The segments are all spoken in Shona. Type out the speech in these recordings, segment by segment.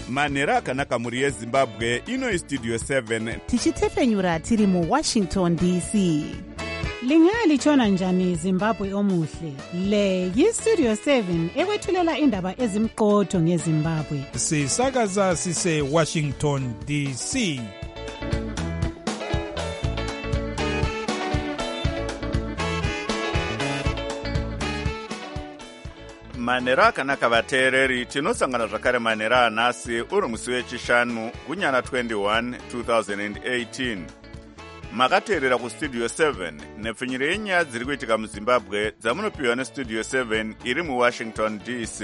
manhero akanaka mhuri yezimbabwe. Ino istudio 7 tichitefenyura tiri muWashington DC. Lingalitshona njani Zimbabwe omuhle? Le yistudio 7 ekwethulela indaba ezimqotho ngeZimbabwe. Sisakaza sise Washington DC. manhero akanaka vateereri. Tinosangana zvakare manhero anhasi uri musi wechishanu gunyana 21 2018. Makateerera kustudio 7 nepfinyiro yenyaya dziri kuitika muzimbabwe dzamunopiwa nestudio 7 iri muWashington DC.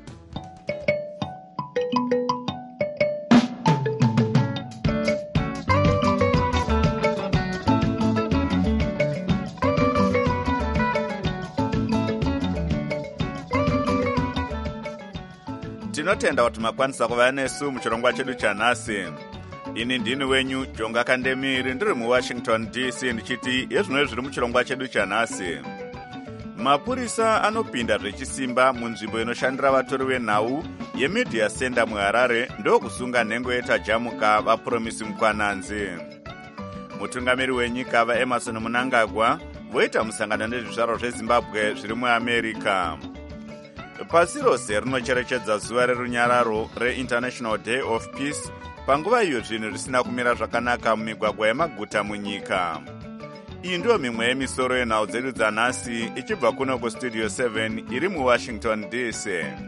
Tinotenda kuti makwanisa kuva nesu muchirongwa chedu chanhasi. Ini ndini wenyu Jonga Kandemiri ndiri muWashington DC ndichiti yezvino zviri muchirongwa chedu chanhasi. Mapurisa anopinda zvechisimba munzvimbo inoshandira vatori venhau yemedia center muHarare ndokusunga nhengo yetajamuka vaPromisi Mukwananzi. Mutungamiri wenyika vaEmerson Mnangagwa voita musangano nezvizvarwa zveZimbabwe zviri muAmerica. Pasi rose rinocherechedza zuva rerunyararo reInternational Day of Peace panguva iyo zvinhu zvisina kumira zvakanaka mumigwagwa yemaguta munyika. Iyi ndiyo mimwe yemisoro yenhau dzedu dzanhasi ichibva kuno kustudio 7 iri muWashington DC.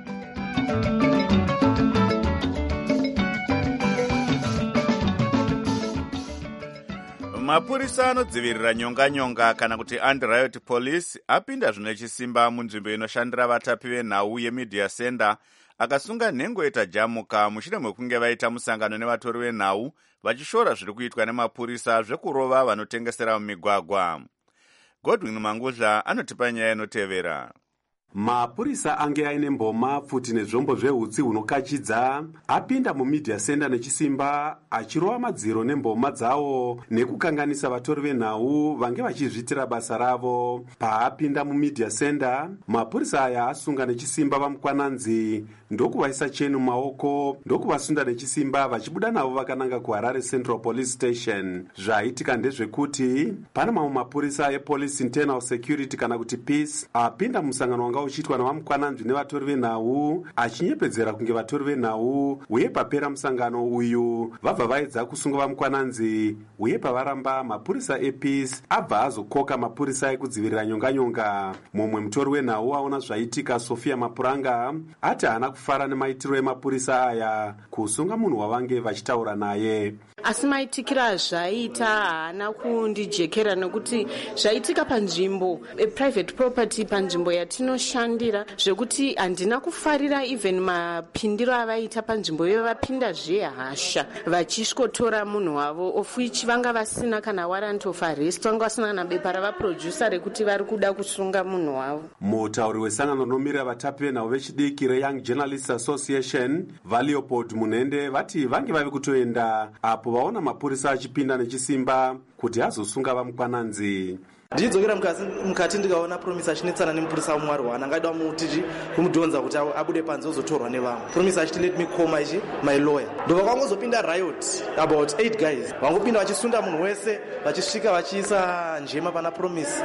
Mapurisa anodzivirira nyonga kana kuti anti-riot police apinda zvinechisimba munzvimbo inoshandira vatapi venhau yemedia center akasunga nhengo yetajamuka mushure mekunge vaita musangano nevatori venhau vachishora zviri kuitwa nemapurisa zvekurova vanotengesera mumigwagwa. Godwin Mangudla anotipa nyaya inotevera. Mapurisa ange aine mboma pfuti nezvombo zvehutsi hunokachidza apinda mumedia center nechisimba achirova madziro nemboma dzawo nekukanganisa vatori venhau vange vachizvitira basa ravo. Paapinda mumedia center, mapurisa aya asunga nechisimba vaMukwananzi ndokuvaisa chenu maoko ndokuvasunda nechisimba vachibuda navo vakananga kuHarare Central Police Station. Zvaitika ndezvekuti pana mamwe mapurisa ePolice Internal Security kana kuti Peace apinda musangano wanga uchiitwa navaMukwananzi nevatori venhau achinyepedzera kunge vatori venhau, uye papera musangano uyu vabva vaedza kusunga vaMukwananzi, uye pavaramba mapurisa ePeace abva azokoka mapurisa ekudzivirira nyonganyonga. Mumwe mutori wenhau aona zvaitika, Sofia Mapuranga, ati haana kufara nemaitiro emapurisa aya kusunga munhu wavange vachitaura naye. Asi maitikira zvaita haana kundijekera nekuti zvaitika panzvimbo private property, panzvimbo yatinoshandira, zvekuti handina kufarira even mapindiro avaita panzvimbo iyo. Vapinda zvehasha vachishkotora munhu wavo, of which vanga vasina kana warrant of arrest, vanga vasina kana bepa ravaproducer rekuti vari kuda kusunga munhu wavo. Mutauri wesangano rinomira vatapi venhau vechidiki reYoung Journalists Association vaLeopold Munende vati vange vavi kutoenda apo vaona mapurisa achipinda nechisimba kuti azosunga vaMukwananzi. Ndidzokera mukati ndikaona Promisi achinetsana nemupurisa wamwari wana ngaida mutiji kumudhonza kuti abude panze ozotorwa nevamwe. Promisi achiti let me call my lawyer. Ndobva kwangozopinda riot about 8 guys vangopinda vachisunda munhu wese vachisvika vachiisa njema pana Promisi.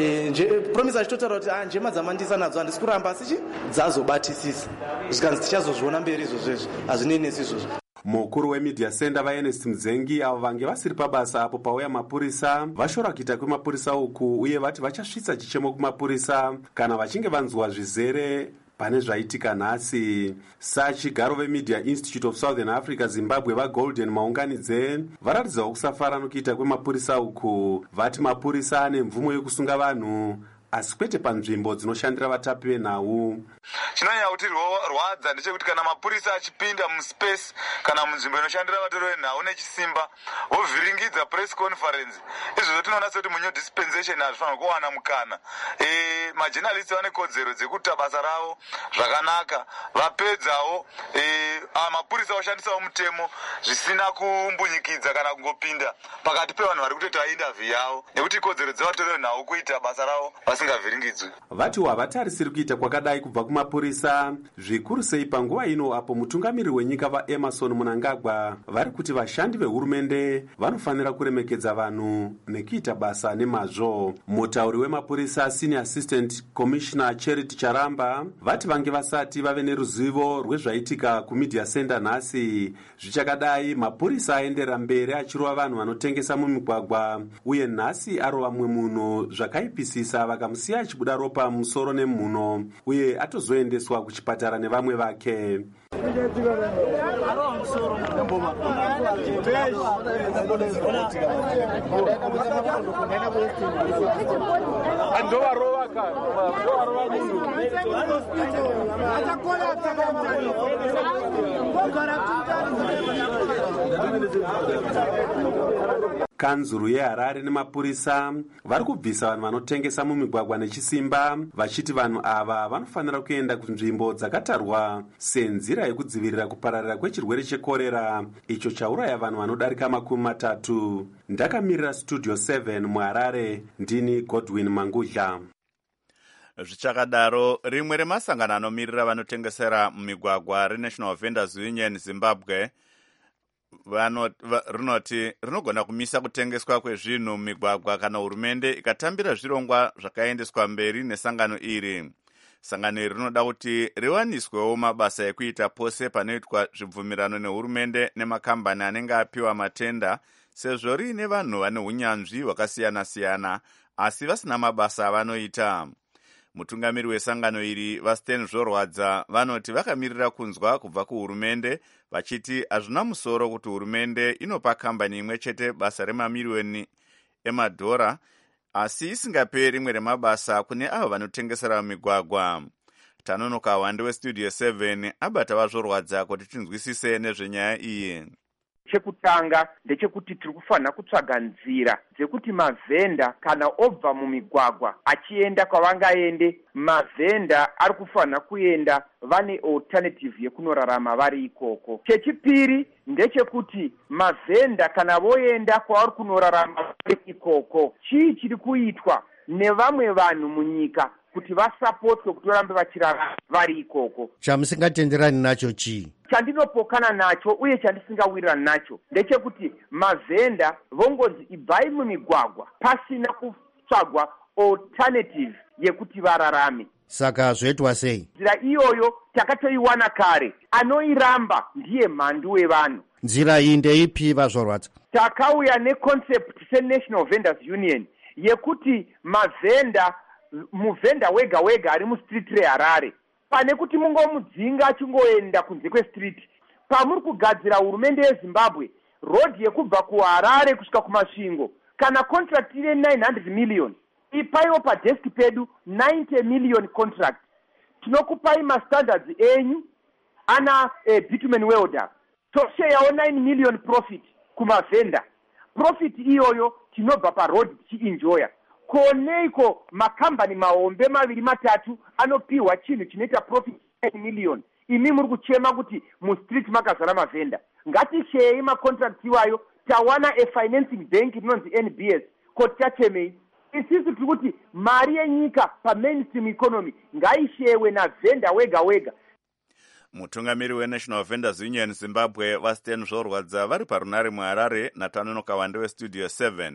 Promisi achitotaura kuti njema dzamandisa nadzo handisi kuramba asi dzazobatisisa zvikanzi tichazozviona mberi izvozvezvo hazvinenesi izvozvo. Mukuru wemedia center vaErnest Mzengi avo vange vasiri pabasa apo pauya mapurisa vashora kuita kwemapurisa uku, uye vati vachasvitsa chichemo kumapurisa kana vachinge vanzwa zvizere pane zvaitika nhasi. Sachigaro veMedia Institute of Southern Africa Zimbabwe vaGolden Maunganidze varatidzawo kusafara nokuita kwemapurisa uku. Vati mapurisa ane mvumo yokusunga vanhu asi kwete panzvimbo dzinoshandira vatapi venhau. Chinonyanya kuti rwadza ndechekuti kana mapurisa achipinda muspace kana munzvimbo inoshandira vatori venhau nechisimba vovhiringidza press conference, izvozvo tinoona sekuti munyu dispensation hazvifanira kuwana mukana. Majournalists vane kodzero dzekuita basa ravo zvakanaka, vapedzawo mapurisa oshandisawo mutemo zvisina kumbunyikidza kana kungopinda pakati pevanhu vari kutoita interview yavo, nekuti kodzero dzevatori venhau kuita basa ravo asingavhiringidzwi. Vati havatarisiri kuita kwakadai kubva kumapurisa, zvikuru sei panguva ino apo mutungamiri wenyika vaEmerson Mnangagwa vari kuti vashandi vehurumende vanofanira kuremekedza vanhu nekuita basa nemazvo. Mutauri wemapurisa Senior Assistant Commissioner Charity Charamba vati vange vasati vave neruzivo rwezvaitika kumedia center nhasi. Zvichakadai, mapurisa aenderera mberi achirova vanhu vanotengesa mumigwagwa, uye nhasi arova mumwe munhu zvakaipisisa vakamusiya achibuda ropa musoro nemhuno, uye atozoendeswa kuchipatara nevamwe vake. Kanzuru yeHarare nemapurisa vari kubvisa vanhu vanotengesa mumigwagwa nechisimba, vachiti vanhu ava vanofanira kuenda kunzvimbo dzakatarwa senzira yekudzivirira kupararira kwechirwere chekorera icho chauraya vanhu vanodarika 30. Ndakamirira Studio 7 muHarare, ndini Godwin Mangudla. Zvichakadaro, rimwe remasangano anomirira vanotengesera mumigwagwa reNational Vendors Union Zimbabwe rinoti rinogona kumisa kutengeswa kwezvinhu mumigwagwa kana hurumende ikatambira zvirongwa zvakaendeswa mberi nesangano iri. Sangano iri rinoda kuti riwaniswewo mabasa ekuita pose panoitwa zvibvumirano nehurumende nemakambani anenge apiwa matenda, sezvo riine vanhu vane unyanzvi hwakasiyana-siyana asi vasina mabasa avanoita. Mutungamiri wesangano iri vaStan Zvorwadza vanoti vakamirira kunzwa kubva kuhurumende, vachiti hazvina musoro kuti hurumende inopa kambani imwe chete basa remamiliyoni emadhora asi isingape rimwe remabasa kune avo vanotengesera mumigwagwa. Tanonoka Wande weStudio 7 abata vaZvorwadza kuti tinzwisise nezvenyaya iyi. Chekutanga ndechekuti tiri kufanira kutsvaga nzira dzekuti mavhenda kana obva mumigwagwa achienda kwavangaende, mavhenda ari kufanira kuenda vane alternative yekunorarama vari ikoko. Chechipiri ndechekuti mavhenda kana voenda kwavari kunorarama vari ikoko, chii chiri kuitwa nevamwe vanhu munyika kuti vasapotwe kuti varambe vachirarama vari ikoko. Chamusingatenderani nacho chii? Chandinopokana nacho uye chandisingawirirani nacho ndechekuti mavhenda vongonzi ibvai mumigwagwa pasina kutsvagwa alternative yekuti vararame. Saka zvoitwa sei? Nzira iyoyo takatoiwana kare, anoiramba ndiye mhandu wevanhu. Nzira iyi ndeipi vaZvorwadza? Takauya neconcept seNational Vendors Union yekuti muvhenda wega wega ari mustreet reHarare, pane kuti mungomudzinga achingoenda kunze kwestreet, pamuri kugadzira hurumende yeZimbabwe road yekubva kuHarare kusvika kumasvingo, kana contract ine 900 million, ipaiwo padesk pedu 90 million contract. Tinokupai mastandards enyu ana bitumen welder, tosheyawo 9 million profit kumavhenda. Profit iyoyo tinobva paroad tichienjoya. Koneiko makambani mahombe 2-3 anopiwa chinhu chinoita profit 9 million. Imi muri kuchema kuti mustreet makazara mavhenda. Ngatishei macontract iwayo, tawana financing bank inonzi NBS kuti tachemei. Isisi tiri kuti mari yenyika pamainstream economy ngaishewe navhenda wega wega. Mutungamiri weNational Vendors Union Zimbabwe vaStan Zvorwadza vari parunare muHarare naTanonoka Wande weStudio 7.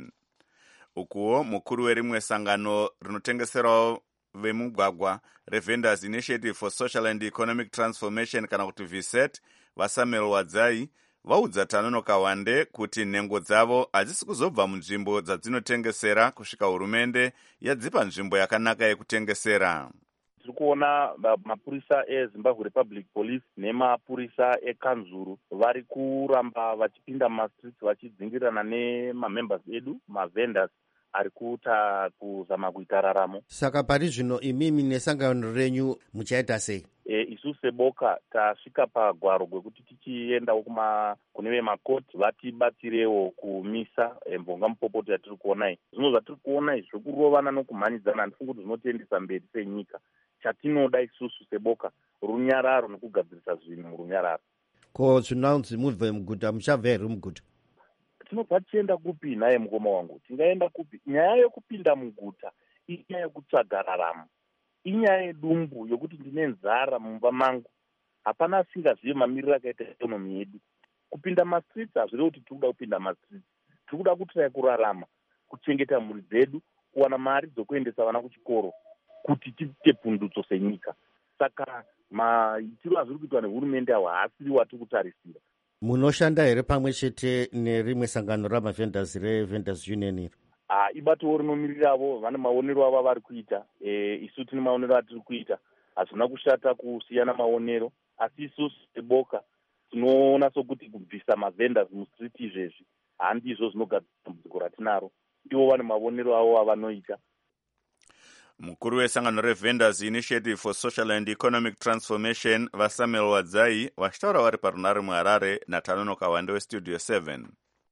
Ukuwo mukuru werimwe sangano rinotengeserawo vemugwagwa reVendors Initiative for Social and Economic Transformation kana kuti VSET vaSamuel Wadzai vaudza Tanonoka Wande kuti nhengo dzavo hadzisi kuzobva munzvimbo dzadzinotengesera kusvika hurumende yadzipa nzvimbo yakanaka yekutengesera. Tiri kuona mapurisa eZimbabwe Republic Police nemapurisa ekanzuru vari kuramba vachipinda mumastreets vachidzingirana nemamembers edu, mavendors ari kuita kuzama kuita raramo. Saka pari zvino imimi nesangano renyu muchaita sei? Isu seboka tasvika pagwaro gwekuti tichiendawo kune vemakoti vatibatsirewo kumisa mbonga mupopoti yatiri kuona iyi. Zvino zvatiri kuona izvi zvekurovana nokumhanyidzana handifungi kuti zvinotiendesa mberi senyika. Chatinoda isusu seboka runyararo nekugadzirisa zvinhu murunyararo. Ko zvinonzi mubve muguta, muchabva here muguta? Tinobva tichienda kupi naye mukoma wangu? Tingaenda kupi? Nyaya yekupinda muguta inyaya yekutsvaga raramo, inyaya yedumbu yokuti ndine nzara mumba mangu. Hapana asingazive mamiriro akaita ikonomi yedu. Kupinda mastreets hazvirevi kuti tiri kuda kupinda mastreets, tiri kuda kutirai kurarama, kuchengeta mhuri dzedu, kuwana mari dzokuendesa vana kuchikoro, kuti tiite pundutso senyika. Saka maitiro azviri kuitwa nehurumende awo haasiri watiri kutarisira. Munoshanda here pamwe chete nerimwe sangano ramavhenders revhenders union iri? Ibatowo rinomiriravo vane maonero avo avari kuita. Isu tine maonero atiri kuita. Hazvina kushata kusiyana maonero, asi isusu seboka tinoona sokuti kubvisa mavhenders mustreet izvezvi handizvo zvinogadzira dambudziko ratinaro. Ivo vane maonero avo avanoita. Mukuru wesangano reVendors Initiative for Social and Economic Transformation vaSamuel Wadzai vachitaura vari parunare muHarare naTanono Kawande weStudio 7.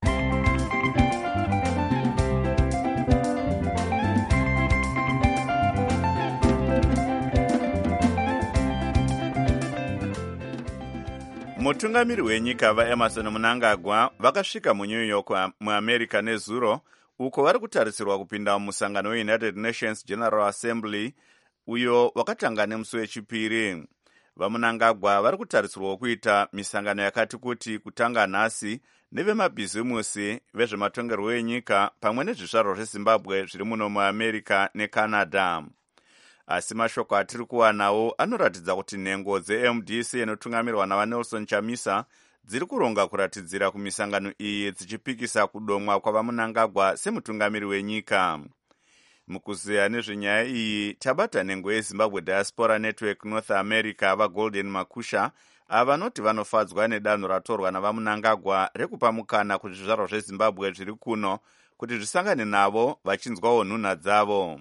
Mutungamiri wenyika vaEmerson Mnangagwa vakasvika muNew York muAmerica nezuro, uko vari kutarisirwa kupinda musangano weUnited Nations General Assembly uyo wakatanga nemusi wechipiri. VaMnangagwa vari kutarisirwa kuita misangano yakati kuti kutanga nhasi nevemabhizimusi, vezvematongerwo enyika pamwe nezvizvarwa zveZimbabwe zviri muno muAmerica neCanada. Asi mashoko atiri kuwanawo anoratidza kuti nhengo dzeMDC inotungamirwa navaNelson Chamisa dziri kuronga kuratidzira kumisangano iyi dzichipikisa kudomwa kwavaMnangagwa semutungamiri wenyika. Mukuzeya nezvenyaya iyi tabata nhengo yeZimbabwe Diaspora Network North America vaGolden Makusha avanoti vanofadzwa nedanho ratorwa navaMnangagwa rekupa mukana kuti zvizvarwa zveZimbabwe zviri kuno kuti zvisangane navo vachinzwawo nhunha dzavo.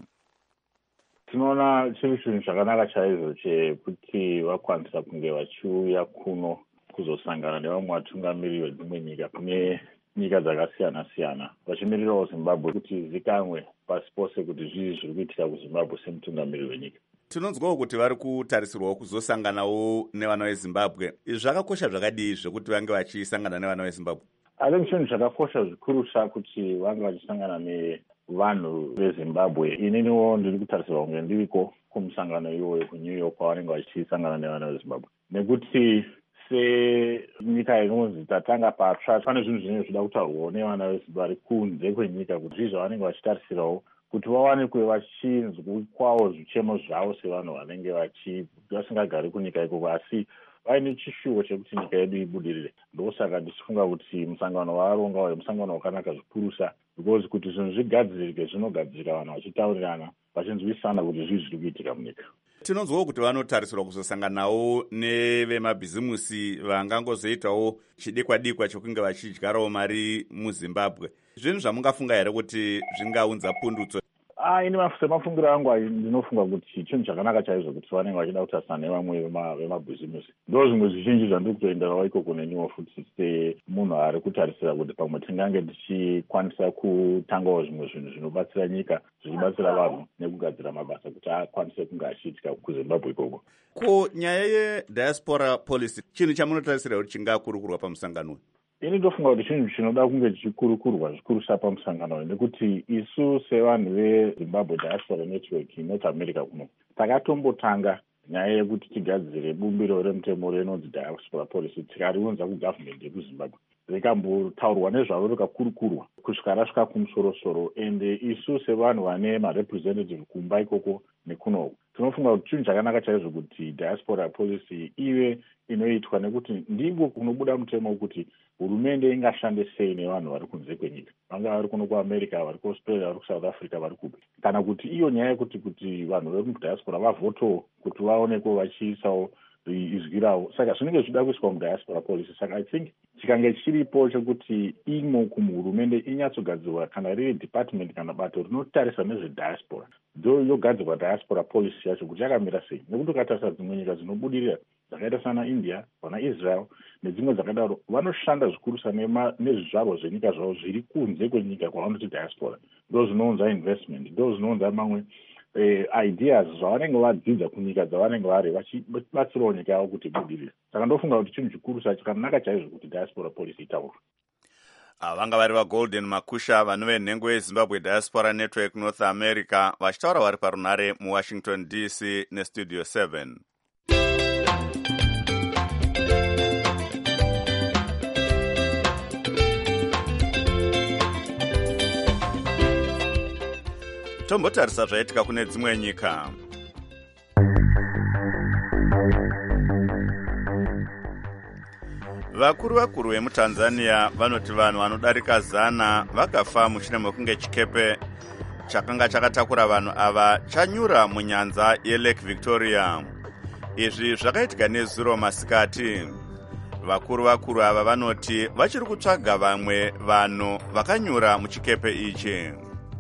Tinoona chiri chinhu chakanaka chaizvo chekuti vakwanisa kunge vachiuya kuno kuzosangana nevamwe vatungamiri vedzimwe nyika kune nyika dzakasiyana-siyana, vachimirirawo Zimbabwe kuti zikamwe pasi pose kuti zvii zviri kuitika kuZimbabwe semutungamiri wenyika. Tinonzwawo kuti vari kutarisirwawo kuzosanganawo nevana veZimbabwe. Izvi zvakakosha zvakadii zvekuti vange vachisangana nevana veZimbabwe? Asi chinhu chakakosha zvikuru kuti vange vachisangana nevanhu veZimbabwe. Ininiwo ndiri kutarisirwa kunge ndiriko kumusangano iwoyo kuNew York kwavanenge vachisangana nevana veZimbabwe, nekuti senyika inonzi tatanga patsva pane zvinhu zvinenge zvida kutaurwawo nevana vari kunze kwenyika, kuti zvii zvavanenge vachitarisirawo kuti vawanikwe vachinzwawo zvichemo zvavo sevanhu vanenge vasingagari kunyika ikoko asi vaine chishuwo chekuti nyika yedu ibudirire. Ndosaka ndichifunga kuti musangano waaronga uyu musangano wakanaka zvikurusa, because kuti zvinhu zvigadzirike zvinogadzirika vanhu vachitaurirana vachinzwisana kuti zvii zviri kuitika munyika. Tinonzwawo kuti vanotarisirwa kuzosanganawo nevemabhizimusi vangangozoitawo chidikwa-dikwa chokunge vachidyarawo mari muZimbabwe. Zvinhu zvamungafunga here kuti zvingaunza pundutso? Ini semafungiro angu ndinofunga kuti chinhu chakanaka chaizvo kuti vanenge vachida kutarisana nevamwe vemabhizimusi. Ndo zvimwe zvizhinji zvandiri kutoenderawo ikoko neniwo futi semunhu ari kutarisira kuti pamwe tingange tichikwanisa kutangawo zvimwe zvinhu zvinobatsira nyika, zvichibatsira vanhu nekugadzira mabasa kuti akwanise kunge achiitika kuZimbabwe ikoko. Ko nyaya yediaspora policy chinhu chamunotarisira kuti chingakurukurwa pamusangano? Ini ndofunga kuti chinhu chinoda kunge chichikurukurwa zvikurusa pamusangano nekuti isu sevanhu veZimbabwe Diaspora Network North America kuno takatombotanga nyaya yekuti tigadzire bumbiro remutemo rinonzi diaspora policy tikariunza kugavhmendi yekuZimbabwe, rikambotaurwa nezvaro rikakurukurwa kusvika rasvika kumusoro-soro, ende isu sevanhu vane marepresentative kumba ikoko nekunoku tinofunga kuti chinhu chakanaka chaizvo kuti diaspora policy ive inoitwa, nekuti ndiko kunobuda mutemo wekuti hurumende ingashande sei nevanhu vari kunze kwenyika, vanga vari kuno kuAmerica, vari kuAustralia, vari kuSouth Africa, vari kupi, kana kuti iyo nyaya yekuti vanhu vekudiaspora vavhotowo kuti vaonekwe vachiisawo izwi ravo. Saka zvinenge zvida kuiswa mudiaspora policy. Saka I think chikange chiripo chekuti imo kuhurumende inyatsogadzirwa kana riri department kana bato rinotarisa nezvediaspora, ndo yogadzirwa diaspora policy yacho kuti yakamira sei, nekuti ukatarisa dzimwe nyika dzinobudirira dzakaita sana India, vana Israel nedzimwe dzakadaro vanoshanda zvikurusa nezvizvarwa zvenyika zvavo zviri kunze kwenyika kwavanoti diaspora. Ndo zvinounza investment, ndo zvinounza mamwe ideas zvavanenge vadzidza kunyika dzavanenge vari vachibatsirawo nyika yavo kuti ibudirire. Saka ndofunga kuti chinhu chikuru chacho chakanaka chaizvo kuti diaspora policy itaurwe. vanga vari vaGolden Makusha vanove nhengo yeZimbabwe Diaspora Network North America vachitaura vari parunhare muWashington DC nestudio 7. Tombotarisa zvaitika kune dzimwe nyika. Vakuru vemuTanzania vanoti vanhu vanodarika 100 vakafa mushure mekunge chikepe chakanga chakatakura vanhu ava chanyura munyanza yeLake Victoria. Izvi zvakaitika nezuro masikati. Vakuru ava vanoti vachiri kutsvaga vamwe vanhu vakanyura muchikepe ichi.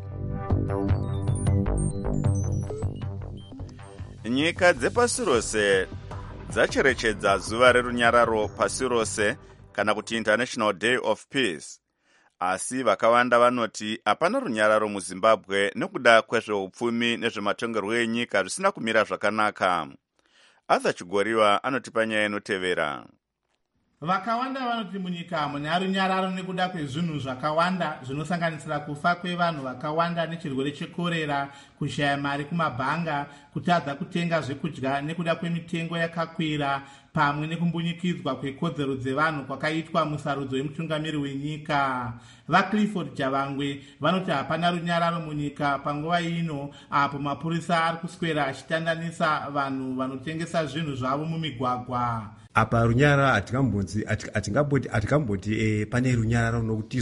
Nyika dzepasi rose dzacherechedza zuva rerunyararo pasi rose kana kuti International Day of Peace. Asi vakawanda vanoti hapana runyararo muZimbabwe nekuda kwezveupfumi nezvematongerwo enyika zvisina kumira zvakanaka. Arthur Chigoriwa anotipa nyaya inotevera. Vakawanda vanoti munyika muna runyararo nekuda kwezvinhu zvakawanda zvinosanganisira kufa kwevanhu vakawanda nechirwere chekorera, kushaya mari kumabhanga, kutadza kutenga zvekudya nekuda kwemitengo yakakwira, pamwe nekumbunyikidzwa kwekodzero dzevanhu kwakaitwa musarudzo wemutungamiri wenyika. VaClifford Javangwe vanoti hapana runyararo munyika panguva ino apo mapurisa ari kuswera achitandanisa vanhu vanotengesa zvinhu zvavo mumigwagwa. Apa runyararo hatingamboti pane runyararo nokuti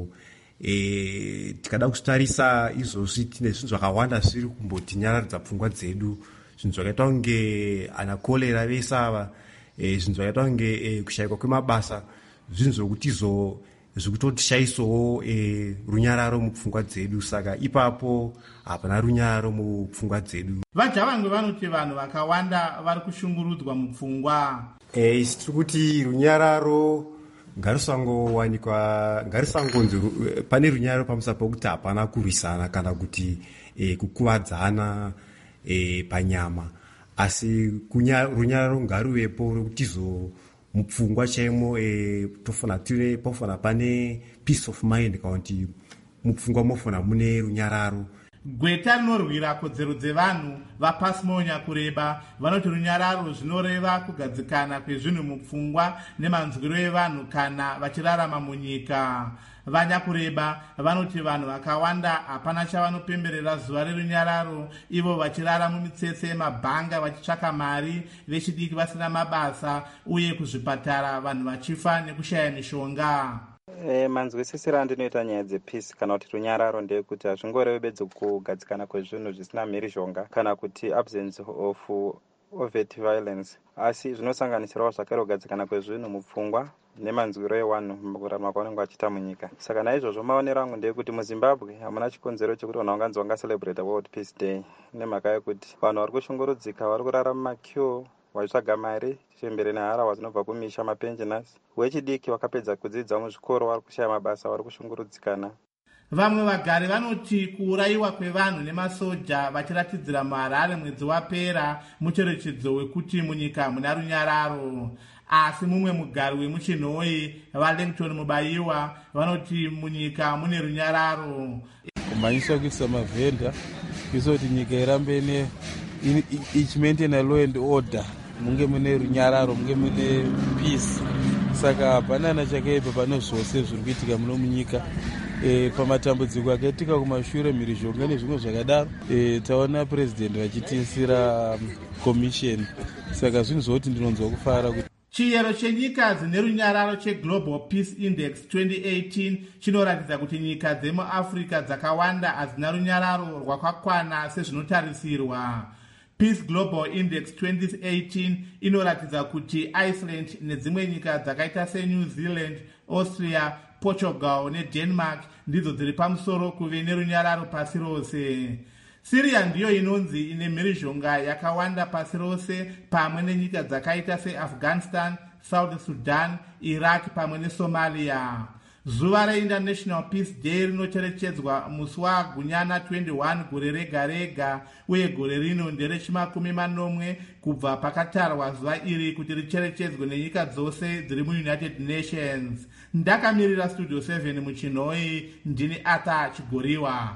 tikada kutarisa izvozvi tine zvinhu zvakawanda zviri kumboti nyararidza pfungwa dzedu, zvinhu zvakaita kunge ana kolera vese ava, zvinhu zvakaita kunge kushayikwa kwemabasa, zvinhu zvokuti zvikutotishayisawo runyararo mupfungwa dzedu. Saka ipapo hapana runyararo mupfungwa dzedu. VaJavangwe vanoti vanhu vakawanda vari kushungurudzwa mupfungwa. Tiri kuti runyararo ngarisangonzi pane runyararo pamusana pokuti hapana kurwisana kana kuti kukuvadzana panyama, asi runyararo ngaruvepo rokuti mupfungwa chaimo pofana pane peace of mind, kana kuti mupfungwa mofana mune runyararo. Gweta rinorwira kodzero dzevanhu vaPasimonya kureba vanoti runyararo zvinoreva kugadzikana kwezvinhu mupfungwa nemanzwiro evanhu kana vachirarama munyika. Vanyakureba vanoti vanhu vakawanda hapana chavanopemberera zuva rerunyararo, ivo vachirara mumitsetse yemabhanga vachitsvaka mari, vechidiki vasina mabasa, uye kuzvipatara vanhu vachifa nekushaya mishonga. Manzwisisiro andinoita nyaya dzepeace kana kuti runyararo ndeyekuti hazvingorevi bedzi kugadzikana kwezvinhu zvisina mhirizhonga kana kuti absence of overt violence, asi zvinosanganisirawo zvakare kugadzikana kwezvinhu mupfungwa nemanzwiro evanhu mukurarama kwavanenge vachiita munyika. Saka naizvozvo maonero angu ndeyekuti muZimbabwe hamuna chikonzero chekuti vanhu vanganzi vangaselebrata World Peace Day, nemhaka yekuti vanhu vari kushungurudzika, vari kurara mumaqueue vachitsvaga mari, chembere neharahwa dzinobva kumisha, mapensioners. Wechidiki vakapedza kudzidza muzvikoro vari kushaya mabasa, vari kushungurudzikana. Vamwe vagari vanoti kuurayiwa kwevanhu nemasoja vachiratidzira muHarare mwedzi wapera mucherechedzo wekuti munyika muna runyararo. Asi mumwe mugari wemuchinhoi vaLangton Mubayiwa vanoti munyika mune runyararo. Kumanyiswa kuisa mavhenda kuisa kuti nyika irambe ichimaintaina law and order, munge mune runyararo, munge mune peace. Saka hapana chakaipa pane zvose zviri kuitika muno munyika. Pamatambudziko akaitika kumashure, mhirizhonga nezvimwe zvakadaro, taona purezidendi vachitiisira commission. Saka zvinhu zvoti ndinonzwa kufara kuti chiyero chenyika dzine runyararo cheGlobal Peace Index 2018 chinoratidza kuti nyika dzemuAfrica dzakawanda hadzina runyararo rwakakwana sezvinotarisirwa. Peace Global Index 2018 inoratidza kuti Iceland nedzimwe nyika dzakaita seNew Zealand, Austria, Portugal neDenmark ndidzo dziri pamusoro kuve nerunyararo pasi rose. Syria ndiyo inonzi ine mhirizhonga yakawanda pasi rose, pamwe nenyika dzakaita seAfghanistan, South Sudan, Iraq pamwe neSomalia. zuva reInternational Peace Day rinocherechedzwa musi wagunyana 21 gore rega rega, uye gore rino nderechimanomwe kubva pakatarwa zuva iri kuti richerechedzwe nenyika dzose dziri muUnited Nations. Ndakamirira Studio 7 muchinhoi, ndini Arthur Chigoriwa.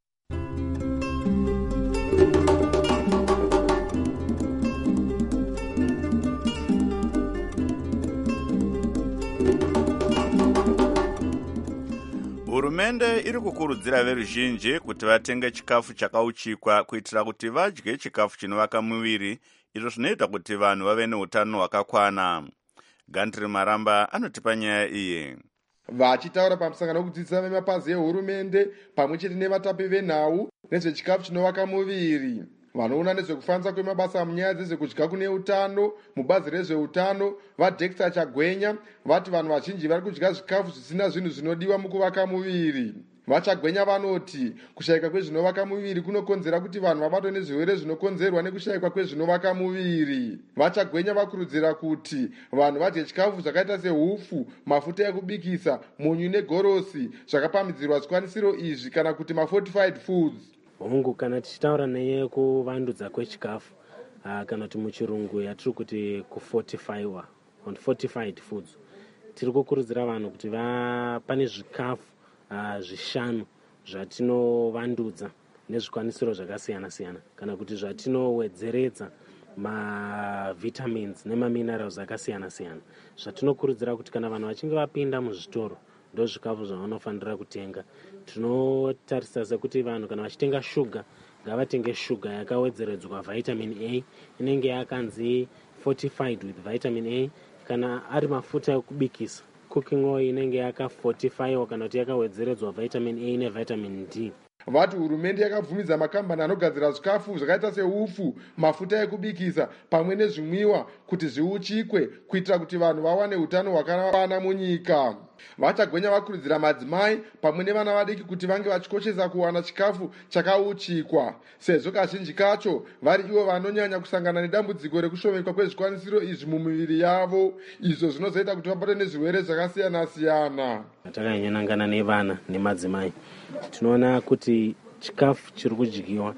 Hurumende iri kukurudzira veruzhinji kuti vatenge chikafu chakauchikwa kuitira kuti vadye chikafu chinovaka muviri, izvo zvinoita kuti vanhu vave neutano hwakakwana. Gandri Maramba anotipa nyaya iyi. Vachitaura pamusangano wekudzidzisa vemapazi ehurumende pamwe chete nevatapi venhau nezvechikafu chinovaka muviri, vanoona nezvekufambisa kwemabasa munyaya dzezvekudya kune utano mubazi rezveutano vaDexter Chagwenya vati vanhu vazhinji vari kudya zvikafu zvisina zvinhu zvinodiwa mukuvaka muviri. Vachagwenya vanoti kushayika kwezvinovaka muviri kunokonzera kuti vanhu vabatwe nezvirwere zvinokonzerwa nekushayikwa kwezvinovaka muviri. Vachagwenya vakurudzira kuti vanhu vadye chikafu zvakaita sehufu, mafuta ekubikisa, munyu negorosi zvakapamhidzirwa zvikwanisiro izvi kana kuti mafortified foods. Hongu kana tichitaura nenyaya yekuvandudza kwechikafu kana kuti muchirungu yatiri kuti kufortifyiwa, fortified foods, tiri kukurudzira vanhu kuti pane zvikafu zvishanu zvatinovandudza nezvikwanisiro zvakasiyana siyana kana kuti zvatinowedzeredza mavitamins nemaminerals akasiyana siyana, zvatinokurudzira kuti kana vanhu vachinge vapinda muzvitoro ndozvikafu zvavanofanira kutenga. Tinotarisa sekuti vanhu kana vachitenga shuga ngavatenge shuga yakawedzeredzwa vitamin A, inenge yakanzi fortified with vitamin A. Kana ari mafuta ekubikisa, cooking oil inenge yakafortifyiwa kana kuti yakawedzeredzwa vitamin A nevitamin D. Vati hurumende yakabvumidza makambani anogadzira zvikafu zvakaita sehufu, mafuta ekubikisa pamwe nezvimwiwa kuti zviuchikwe kuitira kuti vanhu vawane utano hwakakwana munyika. Vachagwenya vakurudzira madzimai pamwe nevana vadiki kuti vange vachikoshesa kuwana chikafu chakauchikwa, sezvo kazhinji kacho vari ivo vanonyanya kusangana nedambudziko rekushomekwa kwezvikwanisiro izvi mumiviri yavo, izvo zvinozoita kuti vabatwe nezvirwere zvakasiyana siyana. Takanyangana nevana nemadzimai, tinoona kuti chikafu chiri kudyiwa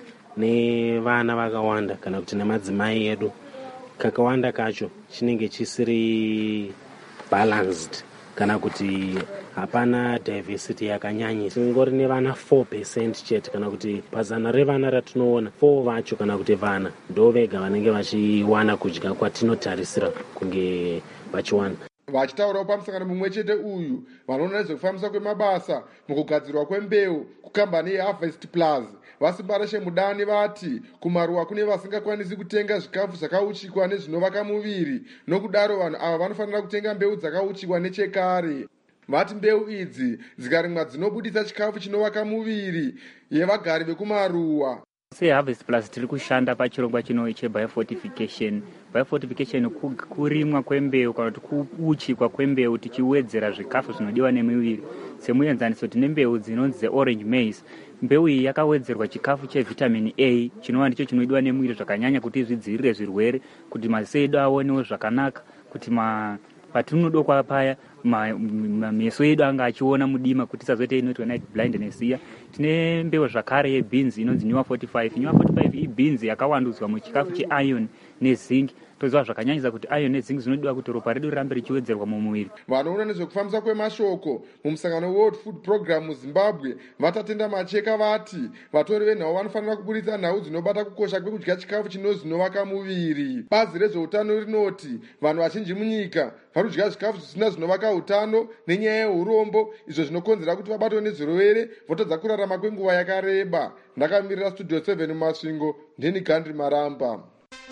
nevana vakawanda kana kuti nemadzimai edu, kakawanda kacho chinenge chisiri balanced kana kuti hapana diversity yakanyanya. Tingori nevana 4% chete kana kuti pazana revana ratinoona 4 vacho kana kuti vana ndo vega vanenge vachiwana kudya kwatinotarisira kunge vachiwana. Vachitaurawo pamusangano mumwe chete uyu, vanoona nezvekufambisa kwemabasa mukugadzirwa kwembeu kukambani yeHarvest Plus vasimba reshe mudani vati kumaruwa kune vasingakwanisi kutenga zvikafu zvakauchikwa nezvinovaka muviri, nokudaro vanhu ava vanofanira kutenga mbeu dzakauchikwa nechekare. Vati mbeu idzi dzikarimwa dzinobudisa chikafu chinovaka muviri yevagari vekumaruwa. SeHarvest Plus tiri kushanda pachirongwa chino chebiofortification. Biofortification kurimwa kwembeu kana kuti kuuchikwa kwembeu tichiwedzera zvikafu zvinodiwa nemiviri. Semuenzaniso tine mbeu dzinonzi orange maize. Mbeu iyi yakawedzerwa chikafu chevitamin A chinova ndicho chinodiwa nemuviri zvakanyanya kuti zvidzivirire zvirwere, kuti maziso edu aonewo zvakanaka, kuti patinodokwa paya meso edu anga achiona mudima kuti tisazoita inoti night blindness iya. Tine mbeu zvakare yebeans inonzi Newer 45. Newer 45 ibeans yakawandudzwa muchikafu cheiron nezinc. Toziva zvakanyanyisa kuti iron nezinc zvinodiwa kuti ropa redu rirambe richiwedzerwa mumuviri. Vanoona nezvekufambisa kwemashoko mumusangano World Food Program muZimbabwe vatatenda macheka vati vatori venhau vanofanira kuburitsa nhau dzinobata kukosha kwekudya chikafu zvinovaka muviri. Bazi rezveutano rinoti vanhu vazhinji munyika vari kudya zvikafu zvisina zvinovaka utano nenyaya yeurombo, izvo zvinokonzera kuti vabatwe nezvirwere votadza kurarama kwenguva yakareba. Ndakamirira Studio 7 mumasvingo, ndini Gandri Maramba.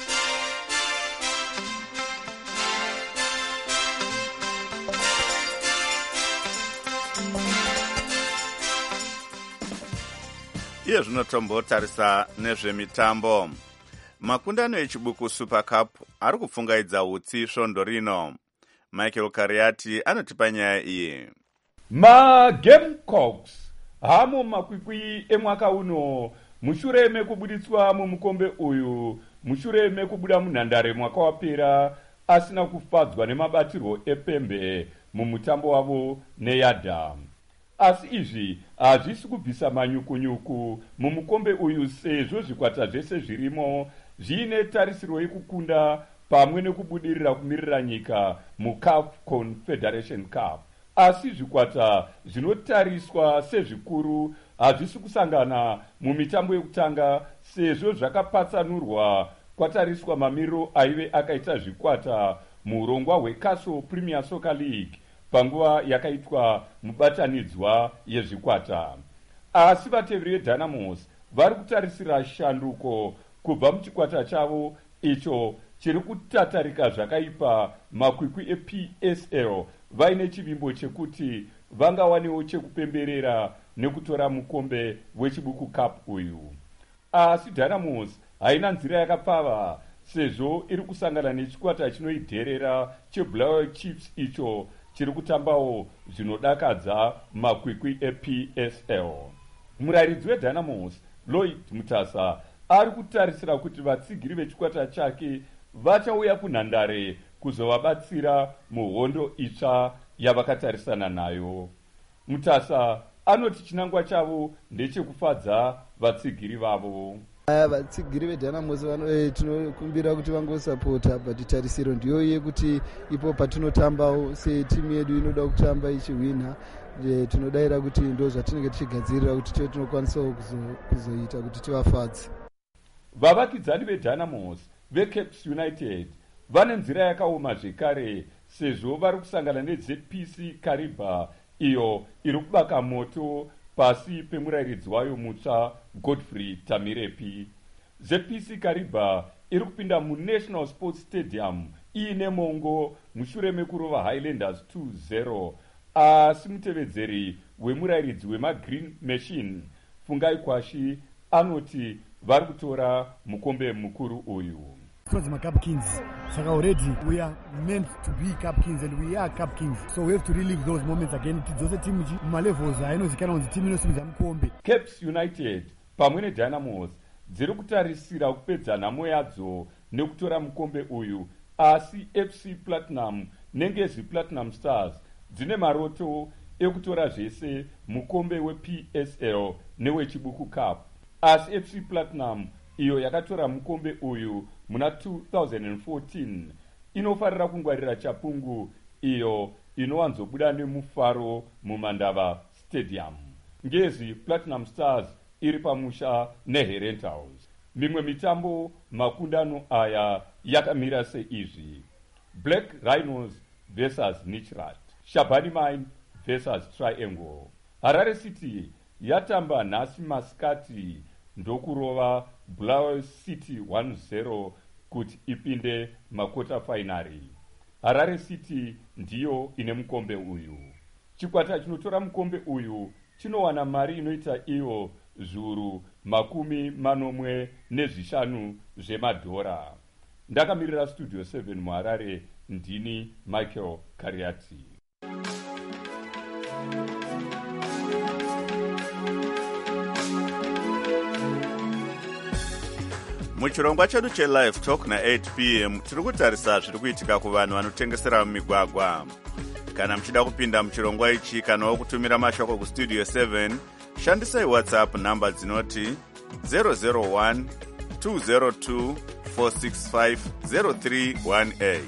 Iye zvinotombotarisa nezvemitambo. Makundano echibuku Super Cup ari kupfungaidza utsi svondo rino. Michael Kariati anotipa nyaya iyi. MaGamecocks hamo makwikwi emwaka uno mushure mekubuditswa mumukombe uyu, mushure mekubuda munhandare mwaka wapera asina kufadzwa nemabatirwo epembe mumutambo wavo neyadha. Asi izvi hazvisi kubvisa manyukunyuku mumukombe uyu, sezvo zvikwata zvese zvirimo zviine tarisiro yekukunda pamwe nekubudirira kumirira nyika muCAF Confederation Cup. Asi zvikwata zvinotariswa sezvikuru hazvisi kusangana mumitambo yekutanga, sezvo zvakapatsanurwa kwatariswa mamiriro aive akaita zvikwata muurongwa hweCastle Premier Soccer League panguva yakaitwa mubatanidzwa yezvikwata. Asi vateveri veDynamos vari kutarisira shanduko kubva muchikwata chavo icho chiri kutatarika zvakaipa makwikwi ePSL vaine chivimbo chekuti vangawanewo chekupemberera nekutora mukombe wechibuku cup uyu. Asi Dynamos haina nzira yakapfava, sezvo iri kusangana nechikwata chinoidherera cheBlair Chiefs icho chiri kutambawo zvinodakadza makwikwi ePSL. Murayiridzi weDynamos Lloyd Mutasa ari kutarisira kuti vatsigiri vechikwata chake vachauya kunhandare kuzovabatsira muhondo itsva yavakatarisana nayo. Mutasa anoti chinangwa chavo ndechekufadza vatsigiri vavo. Vatsigiri veDynamos tinokumbira kuti vangosapota, but tarisiro ndiyo yekuti ipo patinotambawo setimu yedu inoda kutamba ichihwina, tinodayira kuti ndo zvatinenge tichigadzirira kuti tiwe tinokwanisawo kuzoita kuti tivafadze. Vavakidzani veDynamos veCapes United vane nzira yakaoma zvekare, sezvo vari kusangana neZPC Kariba iyo iri kubaka moto pasi pemurayiridzi wayo mutsva Godfrey Tamirepi. ZPC Kariba iri kupinda muNational Sports Stadium iine mongo mushure mekurova Highlanders 2-0, asi mutevedzeri wemurayiridzi wemaGreen Machine Fungai Kwashi anoti vari kutora mukombe mukuru uyu. Cup Kings. So already we are meant to be Cup Kings and we are Cup Kings. So we have to relive those moments again. Those team malevels ainozikana kuti team inosimudza mukombe. Capes United pamwe neDynamos dziri kutarisira kupedza nhamo yadzo nekutora mukombe uyu, asi FC Platinum nengezi Platinum Stars dzine maroto ekutora zvese mukombe wePSL newechibuku cup. Asi FC Platinum iyo yakatora mukombe uyu muna 2014 inofarira kungwarira chapungu iyo inowanzobuda nemufaro mumandava stadium. Ngezi Platinum Stars iri pamusha neHerentals. Mimwe mitambo makundano aya yakamira seizvi: Black Rhinos versus Nichrat, Shabani Mine versus Triangle. Harare City yatamba nhasi masikati ndokurova Bulawayo City 1-0 kuti ipinde makota finari. Harare City ndiyo ine mukombe uyu. Chikwata chinotora mukombe uyu chinowana mari inoita iyo $50,000 zvemadhora. Ndakamirira Studio 7 muHarare, ndini Michael Kariati. Muchirongwa chedu cheLive Talk na8 p.m. tiri kutarisa zviri kuitika kuvanhu vanotengesera mumigwagwa. Kana muchida kupinda muchirongwa ichi kanawo kutumira mashoko kustudio 7, shandisai WhatsApp namba dzinoti 001 202 465 0318.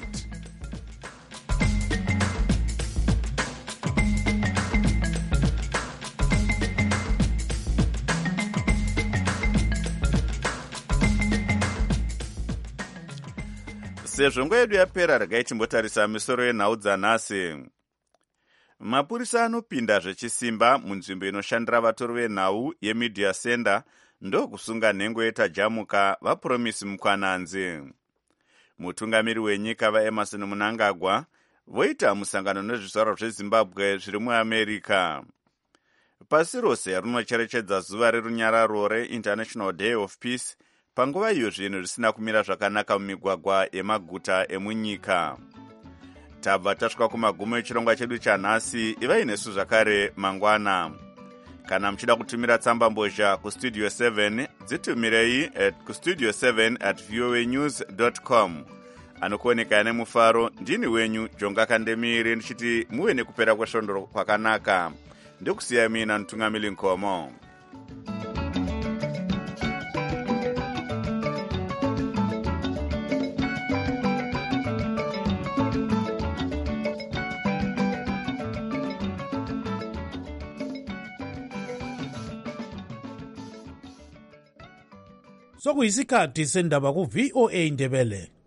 Sezvo nguva yedu yapera, regai timbotarisa misoro yenhau dzanhasi. Mapurisa anopinda zvechisimba munzvimbo inoshandira vatori venhau yeMedia Center ndokusunga nhengo yetajamuka vaPromisi Mukwananzi. Mutungamiri wenyika vaEmerson Mnangagwa voita musangano nezvizvarwa zveZimbabwe zviri muAmerica. Pasi rose rinocherechedza zuva rerunyararo reInternational Day of Peace, panguva iyo zvinhu zvisina kumira zvakanaka mumigwagwa yemaguta emunyika. Tabva tasvika kumagumo echirongwa chedu chanhasi. Ivai nesu zvakare mangwana. Kana muchida kutumira tsamba mbozha kustudio 7, dzitumirei kustudio7@voanews.com. anokuoneka nemufaro. Ndini wenyu Jonga Kandemiri ndichiti muwe nekupera kwesvondo kwakanaka. Ndikusiya mina Ntungamili Nkomo. Sokuyisikhathi sendaba ku VOA Ndebele.